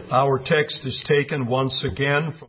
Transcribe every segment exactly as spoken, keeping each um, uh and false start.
Our text is taken once again from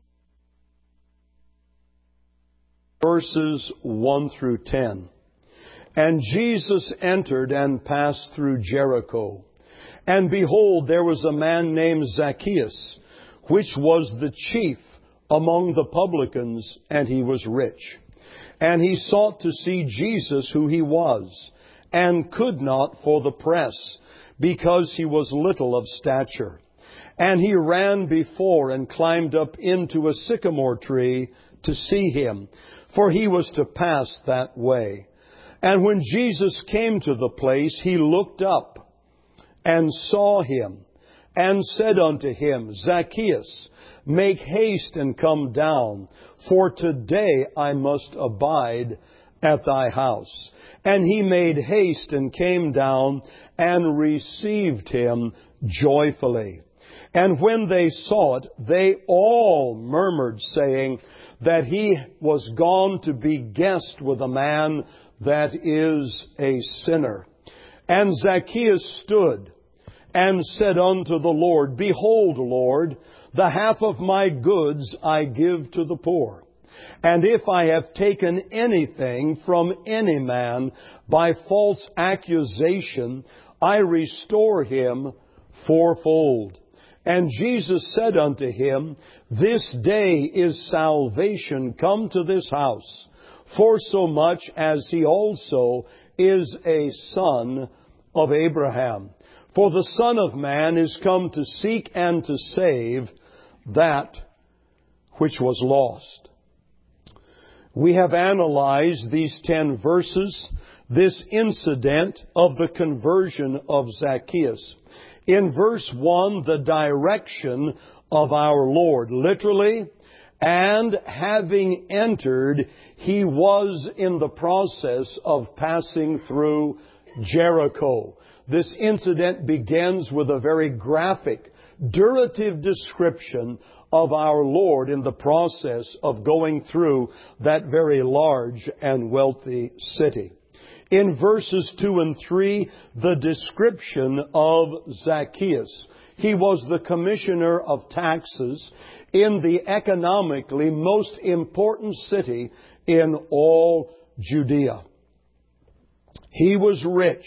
verses one through ten. And Jesus entered and passed through Jericho. And behold, there was a man named Zacchaeus, which was the chief among the publicans, and he was rich. And he sought to see Jesus, who he was, and could not for the press, because he was little of stature. And he ran before and climbed up into a sycamore tree to see him, for he was to pass that way. And when Jesus came to the place, he looked up and saw him, and said unto him, Zacchaeus, make haste and come down, for today I must abide at thy house. And he made haste and came down and received him joyfully. And when they saw it, they all murmured, saying that he was gone to be guest with a man that is a sinner. And Zacchaeus stood and said unto the Lord, Behold, Lord, the half of my goods I give to the poor. And if I have taken anything from any man by false accusation, I restore him fourfold. And Jesus said unto him, This day is salvation come to this house, forsomuch as he also is a son of Abraham. For the Son of Man is come to seek and to save that which was lost. We have analyzed these ten verses, this incident of the conversion of Zacchaeus. In verse one, the direction of our Lord. Literally, and having entered, he was in the process of passing through Jericho. This incident begins with a very graphic, durative description of our Lord in the process of going through that very large and wealthy city. In verses two and three, the description of Zacchaeus. He was the commissioner of taxes in the economically most important city in all Judea. He was rich.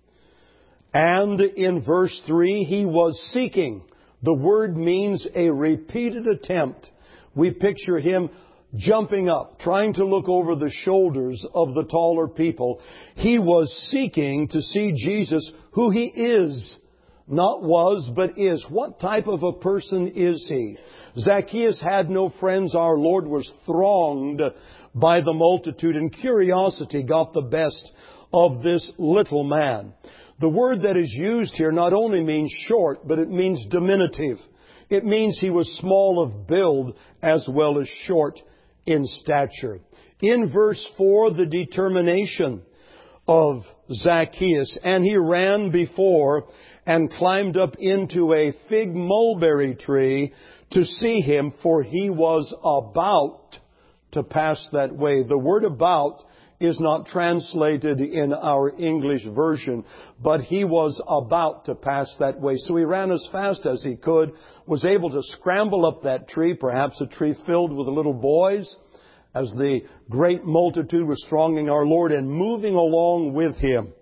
And in verse three, he was seeking. The word means a repeated attempt. We picture him jumping up, trying to look over the shoulders of the taller people. He was seeking to see Jesus, who he is. Not was, but is. What type of a person is he? Zacchaeus had no friends. Our Lord was thronged by the multitude, and curiosity got the best of this little man. The word that is used here not only means short, but it means diminutive. It means he was small of build as well as short in stature. In verse four, the determination of Zacchaeus. And he ran before and climbed up into a fig mulberry tree to see him, for he was about to pass that way. The word about is not translated in our English version, but he was about to pass that way. So he ran as fast as he could, was able to scramble up that tree, perhaps a tree filled with little boys, as the great multitude was thronging our Lord and moving along with him.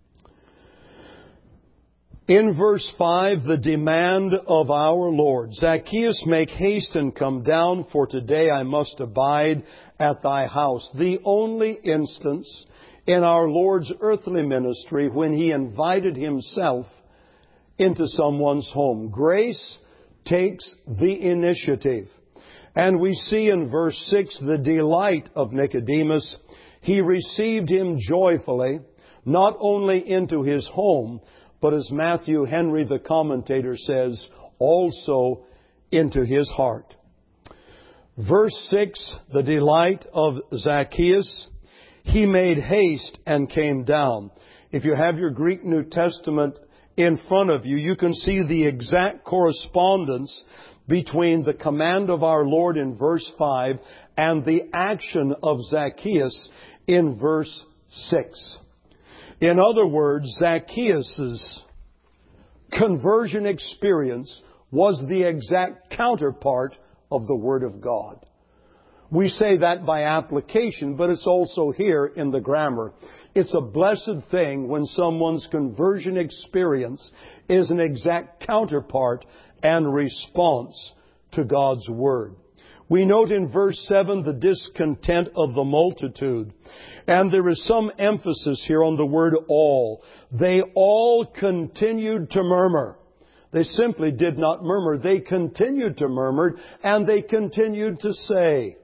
In verse five, the demand of our Lord. Zacchaeus, make haste and come down, for today I must abide at thy house. The only instance in our Lord's earthly ministry when he invited himself into someone's home. Grace takes the initiative. And we see in verse six the delight of Nicodemus. He received him joyfully, not only into his home, but as Matthew Henry, the commentator, says, also into his heart. Verse six, the delight of Zacchaeus. He made haste and came down. If you have your Greek New Testament in front of you, you can see the exact correspondence between the command of our Lord in verse five and the action of Zacchaeus in verse six. In other words, Zacchaeus' conversion experience was the exact counterpart of the Word of God. We say that by application, but it's also here in the grammar. It's a blessed thing when someone's conversion experience is an exact counterpart and response to God's Word. We note in verse seven the discontent of the multitude. And there is some emphasis here on the word all. They all continued to murmur. They simply did not murmur. They continued to murmur, and they continued to say.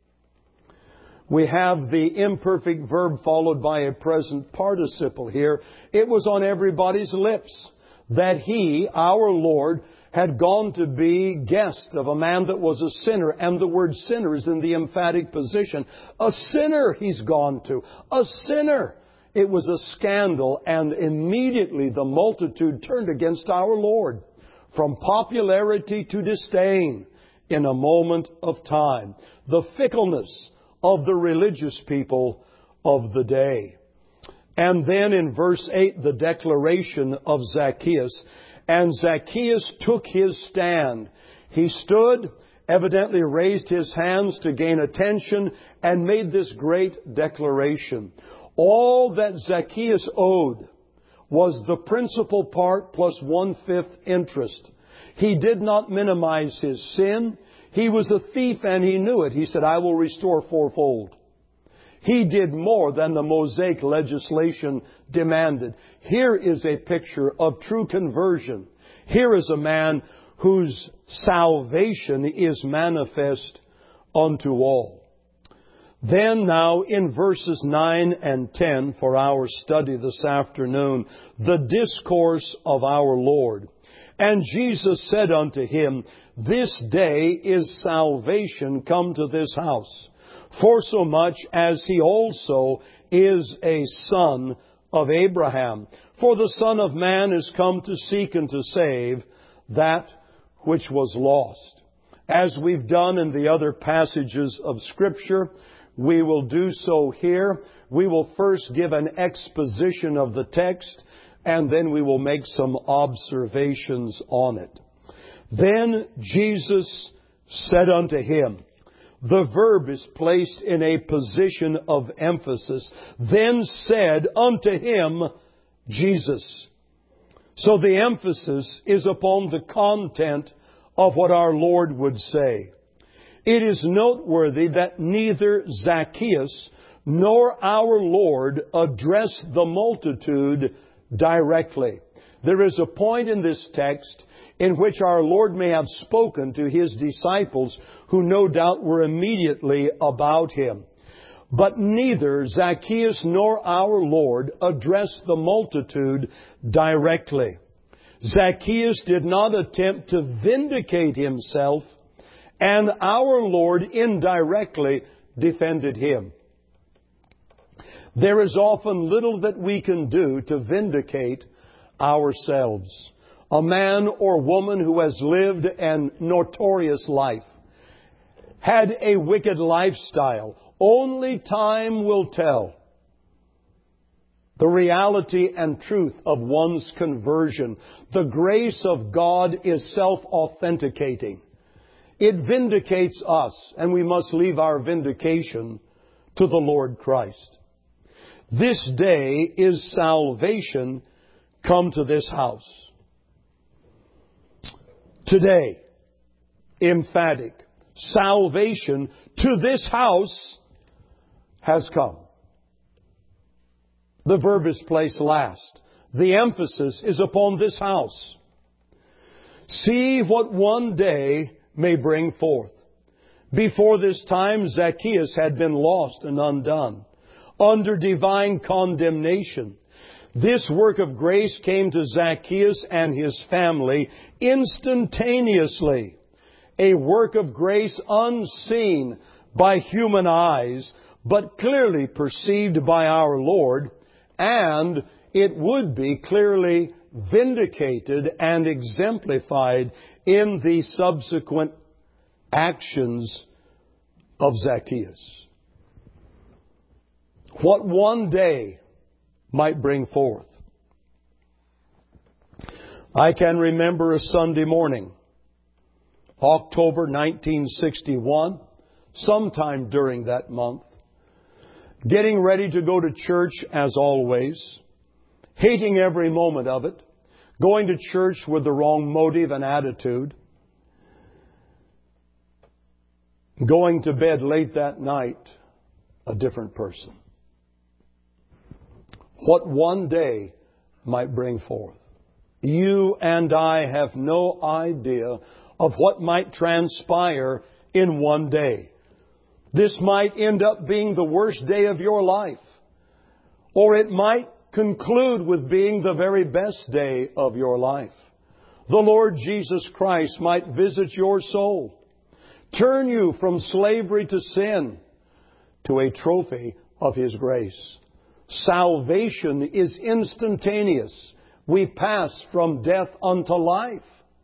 We have the imperfect verb followed by a present participle here. It was on everybody's lips that He, our Lord, had gone to be guest of a man that was a sinner. And the word sinner is in the emphatic position. A sinner He's gone to. A sinner. It was a scandal, and immediately the multitude turned against our Lord, from popularity to disdain in a moment of time. The fickleness of the religious people of the day. And then in verse eight, the declaration of Zacchaeus. And Zacchaeus took his stand. He stood, evidently raised his hands to gain attention, and made this great declaration. All that Zacchaeus owed was the principal part plus one-fifth interest. He did not minimize his sin. He was a thief and he knew it. He said, I will restore fourfold. He did more than the Mosaic legislation demanded. Here is a picture of true conversion. Here is a man whose salvation is manifest unto all. Then now in verses nine and ten for our study this afternoon, the discourse of our Lord. And Jesus said unto him, This day is salvation come to this house, forsomuch as he also is a son of Abraham. For the Son of Man is come to seek and to save that which was lost. As we've done in the other passages of Scripture, we will do so here. We will first give an exposition of the text, and then we will make some observations on it. Then Jesus said unto him, the verb is placed in a position of emphasis. Then said unto him, Jesus. So the emphasis is upon the content of what our Lord would say. It is noteworthy that neither Zacchaeus nor our Lord addressed the multitude directly. There is a point in this text in which our Lord may have spoken to His disciples who no doubt were immediately about Him. But neither Zacchaeus nor our Lord addressed the multitude directly. Zacchaeus did not attempt to vindicate himself, and our Lord indirectly defended him. There is often little that we can do to vindicate ourselves. A man or woman who has lived a notorious life, had a wicked lifestyle, only time will tell the reality and truth of one's conversion. The grace of God is self-authenticating. It vindicates us, and we must leave our vindication to the Lord Christ. This day is salvation come to this house. Today, emphatic, salvation to this house has come. The verb is placed last. The emphasis is upon this house. See what one day may bring forth. Before this time, Zacchaeus had been lost and undone, under divine condemnation. This work of grace came to Zacchaeus and his family instantaneously. A work of grace unseen by human eyes, but clearly perceived by our Lord, and it would be clearly vindicated and exemplified in the subsequent actions of Zacchaeus. What one day might bring forth. I can remember a Sunday morning October nineteen sixty-one, sometime during that month, getting ready to go to church as always, hating every moment of it, going to church with the wrong motive and attitude, going to bed late that night, a different person. What one day might bring forth. You and I have no idea of what might transpire in one day. This might end up being the worst day of your life. Or it might conclude with being the very best day of your life. The Lord Jesus Christ might visit your soul, turn you from slavery to sin to a trophy of His grace. Salvation is instantaneous. We pass from death unto life.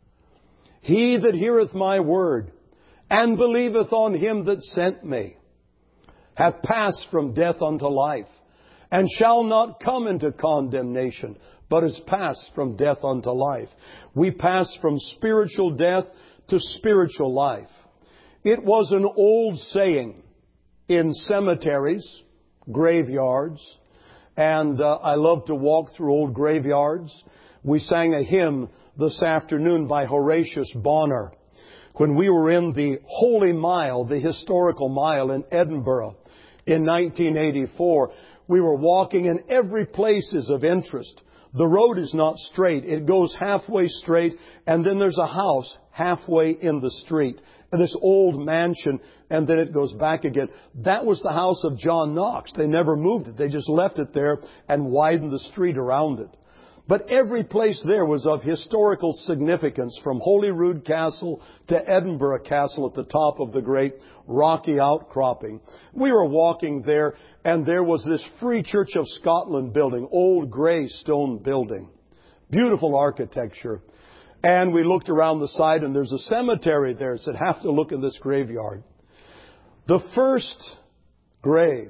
He that heareth my word and believeth on Him that sent me hath passed from death unto life, and shall not come into condemnation, but is passed from death unto life. We pass from spiritual death to spiritual life. It was an old saying in cemeteries, graveyards, and uh, I love to walk through old graveyards. We sang a hymn this afternoon by Horatius Bonner. When we were in the Holy Mile, the historical mile in Edinburgh in nineteen eighty-four, we were walking and every place is of interest. The road is not straight. It goes halfway straight, and then there's a house halfway in the street. And this old mansion, and then it goes back again. That was the house of John Knox. They never moved it. They just left it there and widened the street around it. But every place there was of historical significance, from Holyrood Castle to Edinburgh Castle at the top of the great rocky outcropping. We were walking there, and there was this Free Church of Scotland building, old grey stone building. Beautiful architecture. And we looked around the side, and there's a cemetery there. I said, have to look in this graveyard. The first grave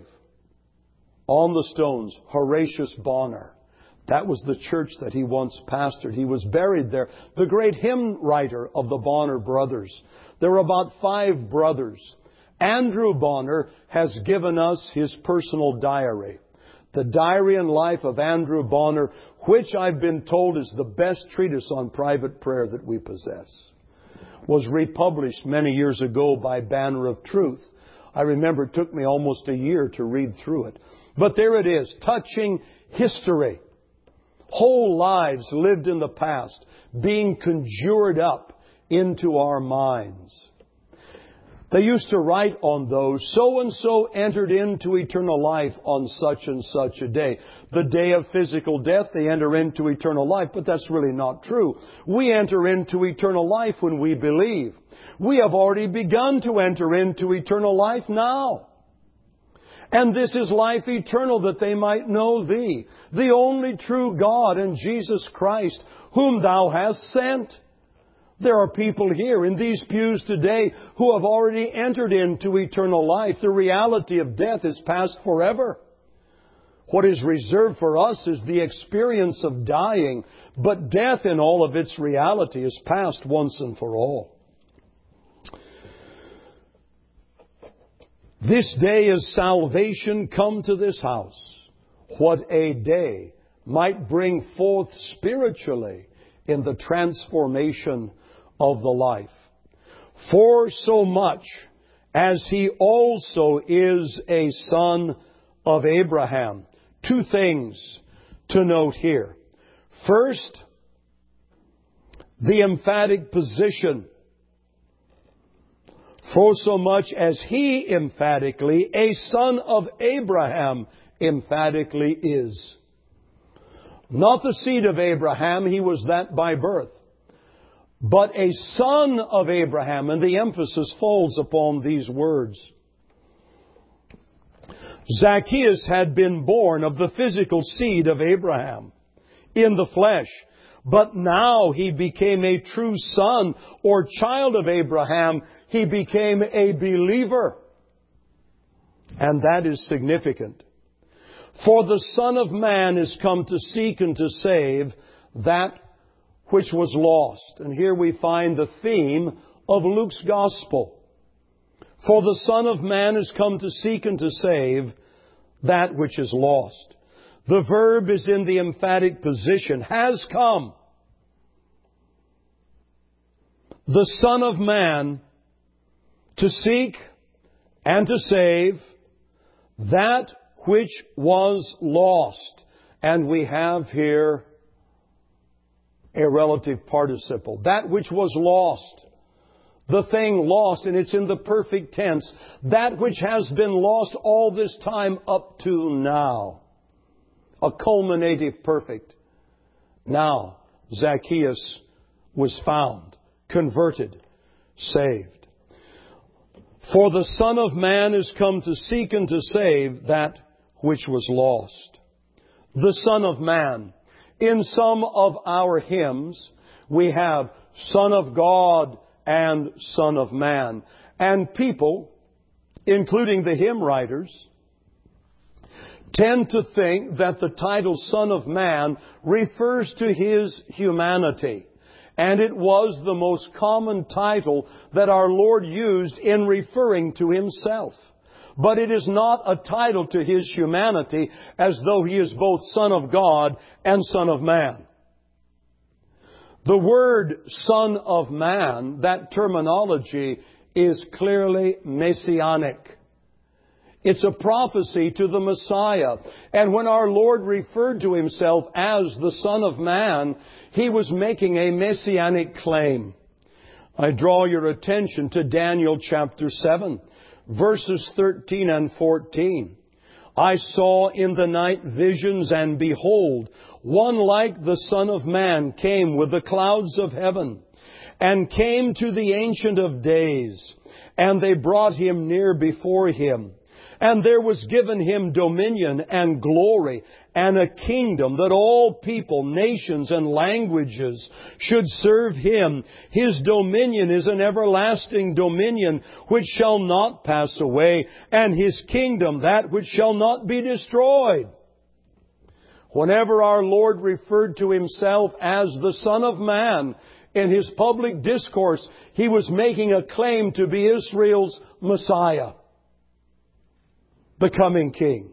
on the stones, Horatius Bonner. That was the church that he once pastored. He was buried there. The great hymn writer of the Bonner brothers. There were about five brothers. Andrew Bonner has given us his personal diary. The Diary and Life of Andrew Bonner, which I've been told is the best treatise on private prayer that we possess, was republished many years ago by Banner of Truth. I remember it took me almost a year to read through it. But there it is, touching history. Whole lives lived in the past, being conjured up into our minds. They used to write on those, so-and-so entered into eternal life on such and such a day. The day of physical death, they enter into eternal life, but that's really not true. We enter into eternal life when we believe. We have already begun to enter into eternal life now. And this is life eternal, that they might know Thee, the only true God, and Jesus Christ, whom Thou hast sent. There are people here in these pews today who have already entered into eternal life. The reality of death is past forever. What is reserved for us is the experience of dying, but death in all of its reality is past once and for all. This day is salvation come to this house. What a day might bring forth spiritually in the transformation of the life. For so much as He also is a son of Abraham. Two things to note here. First, the emphatic position. For so much as He emphatically, a son of Abraham, emphatically is. Not the seed of Abraham, he was that by birth. But a son of Abraham, and the emphasis falls upon these words. Zacchaeus had been born of the physical seed of Abraham in the flesh. But now he became a true son or child of Abraham. He became a believer. And that is significant. For the Son of Man is come to seek and to save that which was lost. And here we find the theme of Luke's Gospel. For the Son of Man is come to seek and to save that which is lost. The verb is in the emphatic position, has come. The Son of Man to seek and to save that which was lost. And we have here a relative participle. That which was lost. The thing lost, and it's in the perfect tense. That which has been lost all this time up to now. A culminative perfect. Now, Zacchaeus was found, converted, saved. For the Son of Man is come to seek and to save that which was lost. The Son of Man. In some of our hymns, we have Son of God and Son of Man. And people, including the hymn writers, tend to think that the title Son of Man refers to His humanity. And it was the most common title that our Lord used in referring to Himself. But it is not a title to His humanity, as though He is both Son of God and Son of Man. The word Son of Man, that terminology, is clearly messianic. It's a prophecy to the Messiah. And when our Lord referred to Himself as the Son of Man, He was making a messianic claim. I draw your attention to Daniel chapter seven, verses thirteen and fourteen. I saw in the night visions, and behold, one like the Son of Man came with the clouds of heaven, and came to the Ancient of Days, and they brought Him near before Him. And there was given Him dominion and glory and a kingdom, that all people, nations, and languages should serve Him. His dominion is an everlasting dominion which shall not pass away, and His kingdom that which shall not be destroyed. Whenever our Lord referred to Himself as the Son of Man in His public discourse, He was making a claim to be Israel's Messiah, the coming King.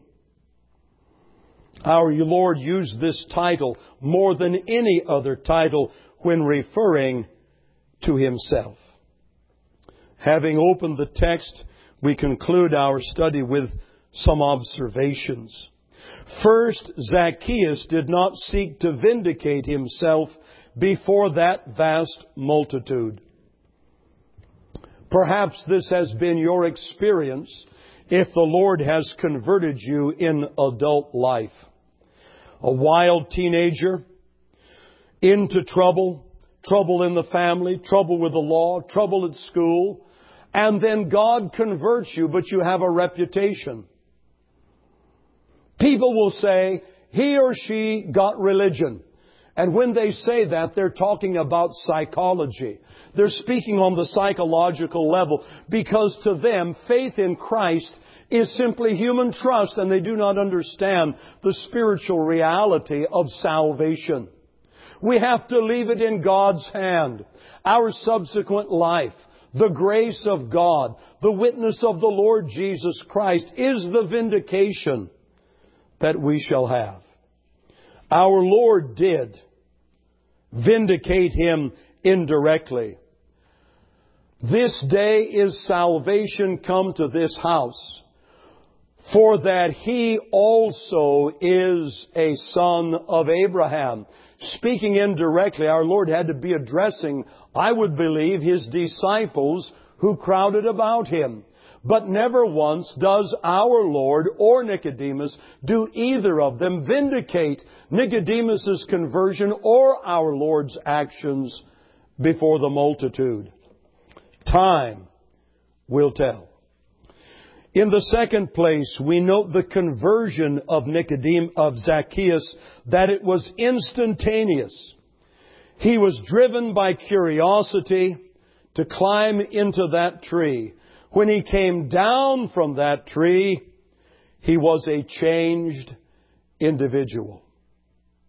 Our Lord used this title more than any other title when referring to Himself. Having opened the text, we conclude our study with some observations. First, Zacchaeus did not seek to vindicate himself before that vast multitude. Perhaps this has been your experience if the Lord has converted you in adult life. A wild teenager, into trouble, trouble in the family, trouble with the law, trouble at school, and then God converts you, but you have a reputation. People will say, he or she got religion. And when they say that, they're talking about psychology. They're speaking on the psychological level, because to them, faith in Christ is simply human trust, and they do not understand the spiritual reality of salvation. We have to leave it in God's hand. Our subsequent life, the grace of God, the witness of the Lord Jesus Christ is the vindication that we shall have. Our Lord did vindicate him indirectly. This day is salvation come to this house, for that he also is a son of Abraham. Speaking indirectly, our Lord had to be addressing, I would believe, His disciples who crowded about Him. But never once does our Lord or Nicodemus, do either of them vindicate Nicodemus's conversion or our Lord's actions before the multitude. Time will tell. In the second place, we note the conversion of Nicodemus, of Zacchaeus, that it was instantaneous. He was driven by curiosity to climb into that tree. When he came down from that tree, he was a changed individual.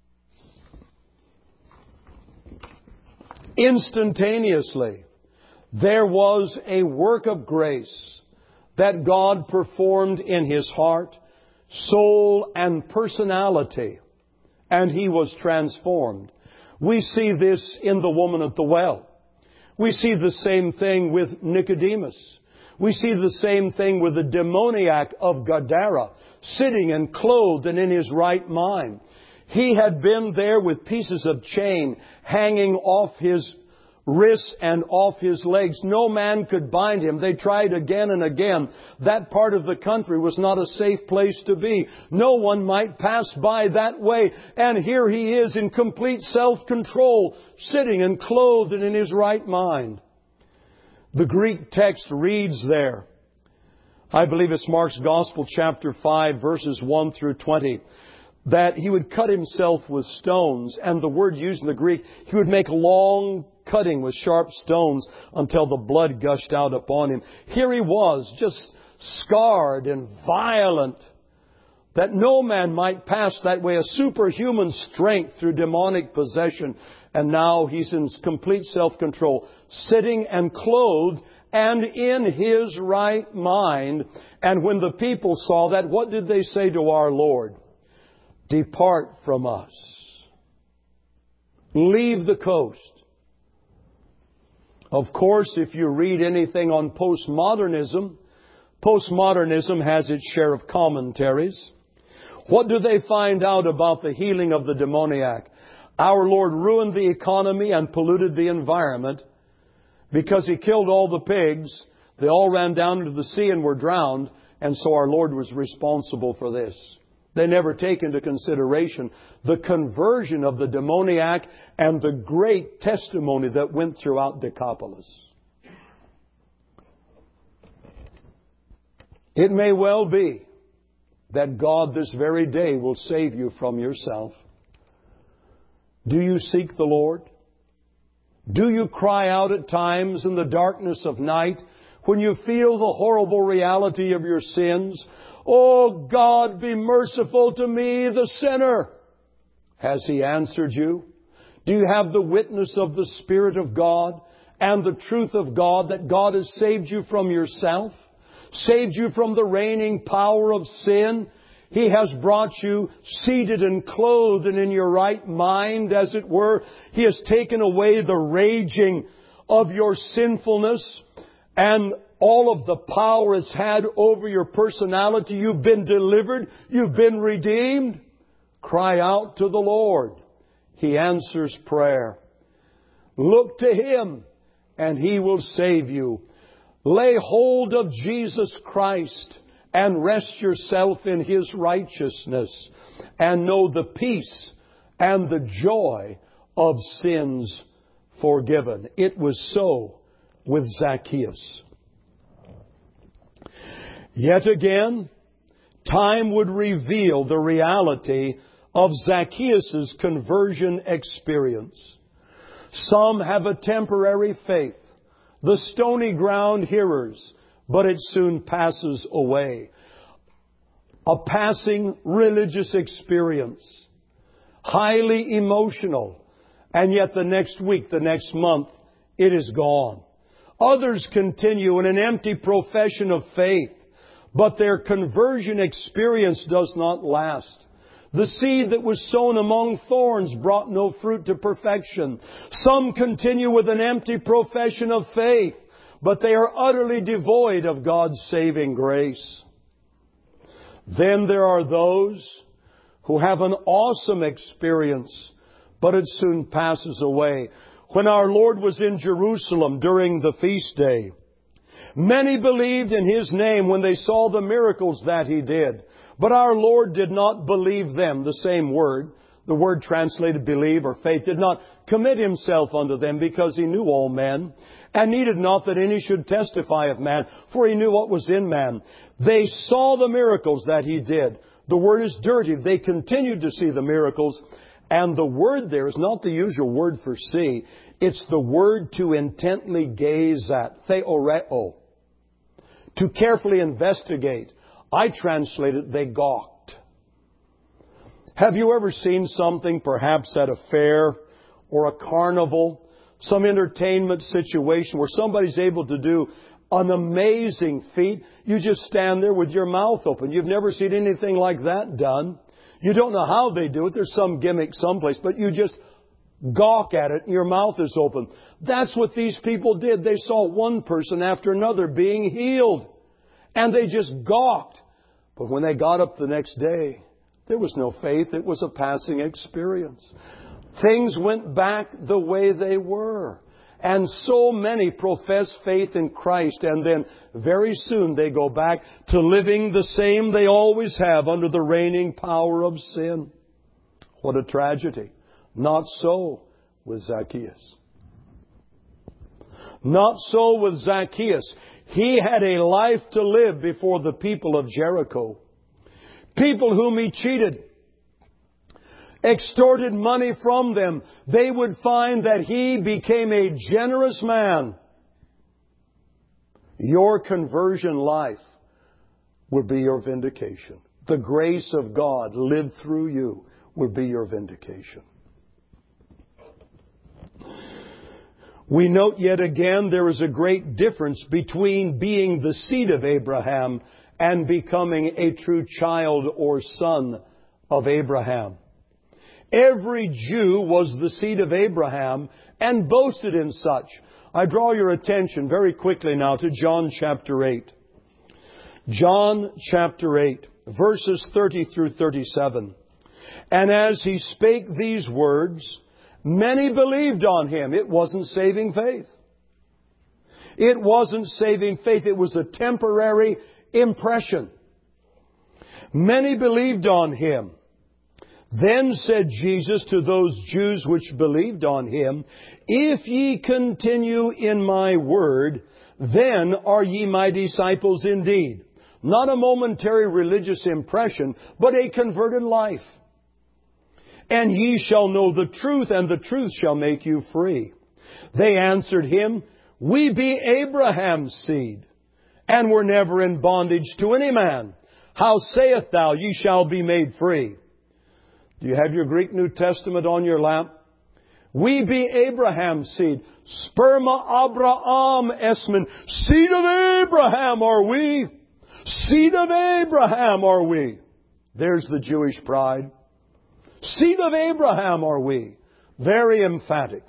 Instantaneously. There was a work of grace that God performed in his heart, soul, and personality, and he was transformed. We see this in the woman at the well. We see the same thing with Nicodemus. We see the same thing with the demoniac of Gadara, sitting and clothed and in his right mind. He had been there with pieces of chain hanging off his wrists and off his legs. No man could bind him. They tried again and again. That part of the country was not a safe place to be. No one might pass by that way. And here he is in complete self-control, sitting and clothed and in his right mind. The Greek text reads there, I believe it's Mark's Gospel, chapter five, verses one through twenty, that he would cut himself with stones. And the word used in the Greek, he would make long cutting with sharp stones until the blood gushed out upon him. Here he was, just scarred and violent, that no man might pass that way, a superhuman strength through demonic possession. And now he's in complete self-control, sitting and clothed and in his right mind. And when the people saw that, what did they say to our Lord? Depart from us. Leave the coast. Of course, if you read anything on postmodernism, postmodernism has its share of commentaries. What do they find out about the healing of the demoniac? Our Lord ruined the economy and polluted the environment because He killed all the pigs. They all ran down into the sea and were drowned, and so our Lord was responsible for this. They never take into consideration the conversion of the demoniac and the great testimony that went throughout Decapolis. It may well be that God this very day will save you from yourself. Do you seek the Lord? Do you cry out at times in the darkness of night when you feel the horrible reality of your sins? Oh, God, be merciful to me, the sinner. Has He answered you? Do you have the witness of the Spirit of God and the truth of God that God has saved you from yourself? Saved you from the reigning power of sin? He has brought you seated and clothed and in your right mind, as it were. He has taken away the raging of your sinfulness and all of the power it's had over your personality. You've been delivered. You've been redeemed. Cry out to the Lord. He answers prayer. Look to Him and He will save you. Lay hold of Jesus Christ and rest yourself in His righteousness and know the peace and the joy of sins forgiven. It was so with Zacchaeus. Yet again, time would reveal the reality of Zacchaeus' conversion experience. Some have a temporary faith, the stony ground hearers, but it soon passes away. A passing religious experience, highly emotional, and yet the next week, the next month, it is gone. Others continue in an empty profession of faith, but their conversion experience does not last. The seed that was sown among thorns brought no fruit to perfection. Some continue with an empty profession of faith, but they are utterly devoid of God's saving grace. Then there are those who have an awesome experience, but it soon passes away. When our Lord was in Jerusalem during the feast day, many believed in His name when they saw the miracles that He did. But our Lord did not believe them, the same word, the word translated believe or faith, did not commit Himself unto them, because He knew all men, and needed not that any should testify of man, for He knew what was in man. They saw the miracles that He did. The word is dirty. They continued to see the miracles. And the word there is not the usual word for see. It's the word to intently gaze at, theoreo. To carefully investigate. I translate it, they gawked. Have you ever seen something, perhaps at a fair or a carnival, some entertainment situation where somebody's able to do an amazing feat. You just stand there with your mouth open. You've never seen anything like that done. You don't know how they do it. There's some gimmick someplace, but you just gawk at it and your mouth is open. That's what these people did. They saw one person after another being healed, and they just gawked. But when they got up the next day, there was no faith. It was a passing experience. Things went back the way they were. And so many profess faith in Christ, and then very soon they go back to living the same they always have under the reigning power of sin. What a tragedy. Not so with Zacchaeus. Not so with Zacchaeus. He had a life to live before the people of Jericho. People whom he cheated, extorted money from them. They would find that he became a generous man. Your conversion life will be your vindication. The grace of God lived through you will be your vindication. We note yet again there is a great difference between being the seed of Abraham and becoming a true child or son of Abraham. Every Jew was the seed of Abraham and boasted in such. I draw your attention very quickly now to John chapter eight. John chapter eight, verses thirty through thirty-seven. And as he spake these words, many believed on him. It wasn't saving faith. It wasn't saving faith. It was a temporary impression. Many believed on him. Then said Jesus to those Jews which believed on him, If ye continue in my word, then are ye my disciples indeed. Not a momentary religious impression, but a converted life. And ye shall know the truth, and the truth shall make you free. They answered him, We be Abraham's seed, and were never in bondage to any man. How sayest thou, ye shall be made free? Do you have your Greek New Testament on your lap? We be Abraham's seed. Sperma Abraham esmen. Seed of Abraham are we. Seed of Abraham are we. There's the Jewish pride. Seed of Abraham are we. Very emphatic.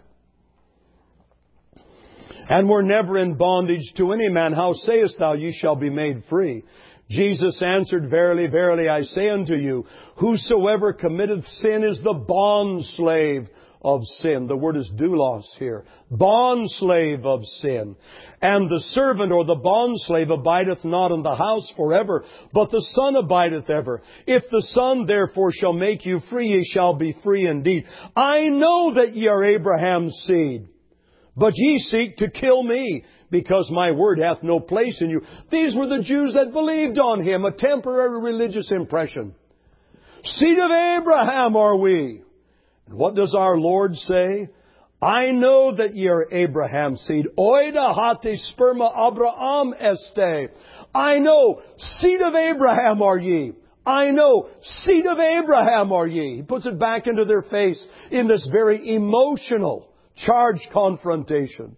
And were never in bondage to any man. How sayest thou, ye shall be made free? Jesus answered, Verily, verily, I say unto you, whosoever committeth sin is the bondslave of sin. The word is doulos here. Bondslave of sin. And the servant or the bondslave abideth not in the house forever, but the Son abideth ever. If the Son therefore shall make you free, ye shall be free indeed. I know that ye are Abraham's seed, but ye seek to kill me, because my word hath no place in you. These were the Jews that believed on him, a temporary religious impression. Seed of Abraham are we. And what does our Lord say? I know that ye are Abraham's seed. Oida hate sperma Abraham este. I know, seed of Abraham are ye. I know, seed of Abraham are ye. He puts it back into their face in this very emotional, charged confrontation.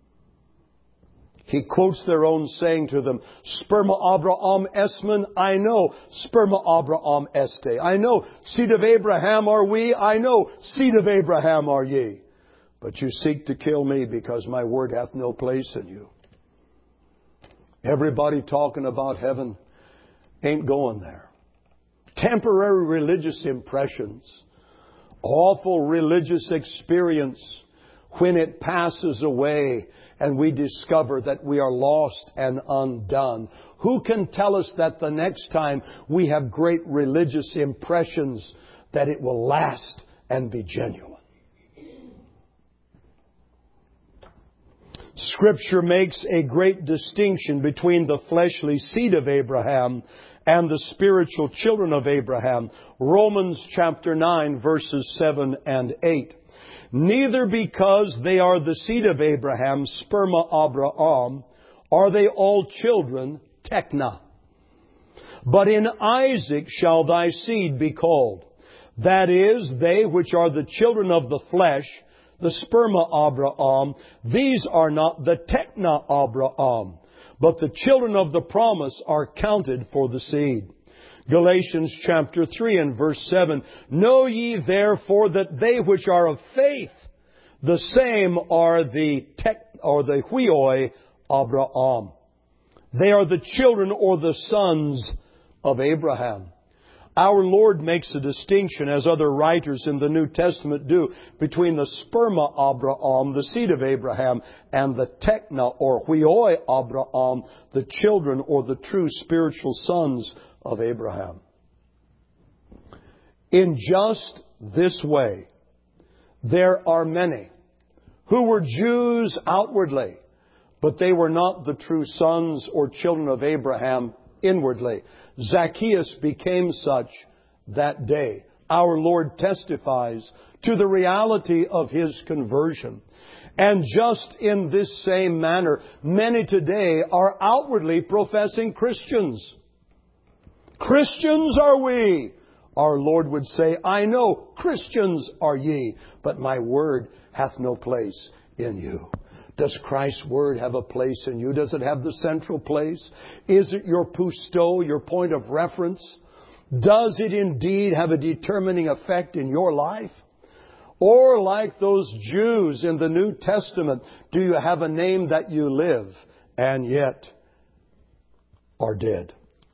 He quotes their own saying to them, Sperma Abraham esmen, I know. Sperma Abraham este. I know. Seed of Abraham are we. I know. Seed of Abraham are ye. But you seek to kill me because my word hath no place in you. Everybody talking about heaven ain't going there. Temporary religious impressions. Awful religious experience when it passes away and we discover that we are lost and undone. Who can tell us that the next time we have great religious impressions that it will last and be genuine? Scripture makes a great distinction between the fleshly seed of Abraham and the spiritual children of Abraham. Romans chapter nine, verses seven and eight. Neither because they are the seed of Abraham, sperma Abraham, are they all children, tekna. But in Isaac shall thy seed be called. That is, they which are the children of the flesh the sperma Abraham, these are not the techna Abraham, but the children of the promise are counted for the seed. Galatians chapter three and verse seven, know ye therefore that they which are of faith, the same are the tech, or the huioi Abraham. They are the children or the sons of Abraham. Our Lord makes a distinction, as other writers in the New Testament do, between the sperma Abraham, the seed of Abraham, and the techna or huioi Abraham, the children or the true spiritual sons of Abraham. In just this way, there are many who were Jews outwardly, but they were not the true sons or children of Abraham inwardly. Zacchaeus became such that day. Our Lord testifies to the reality of his conversion. And just in this same manner, many today are outwardly professing Christians. Christians are we. Our Lord would say, I know Christians are ye, but my word hath no place in you. Does Christ's word have a place in you? Does it have the central place? Is it your pusto, your point of reference? Does it indeed have a determining effect in your life? Or like those Jews in the New Testament, do you have a name that you live and yet are dead?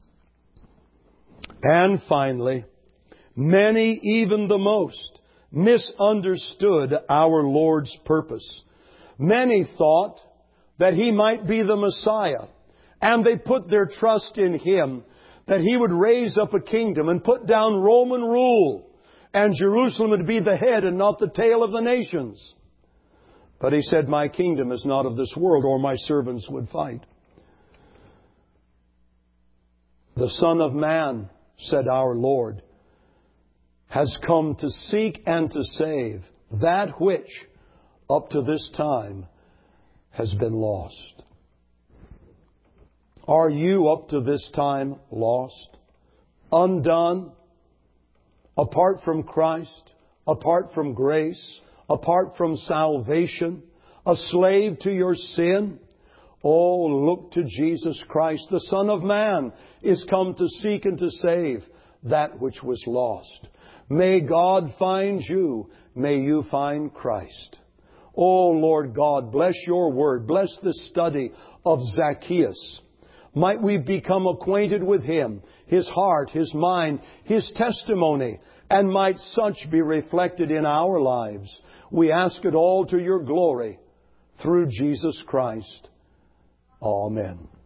And finally, many, even the most, misunderstood our Lord's purpose. Many thought that He might be the Messiah, and they put their trust in Him, that He would raise up a kingdom and put down Roman rule, and Jerusalem would be the head and not the tail of the nations. But He said, my kingdom is not of this world, or my servants would fight. The Son of Man, said our Lord, has come to seek and to save that which up to this time has been lost. Are you up to this time lost? Undone? Apart from Christ? Apart from grace? Apart from salvation? A slave to your sin? Oh, look to Jesus Christ. The Son of Man is come to seek and to save that which was lost. May God find you. May you find Christ. Oh, Lord God, bless your word. Bless the study of Zacchaeus. Might we become acquainted with him, his heart, his mind, his testimony, and might such be reflected in our lives. We ask it all to your glory through Jesus Christ. Amen.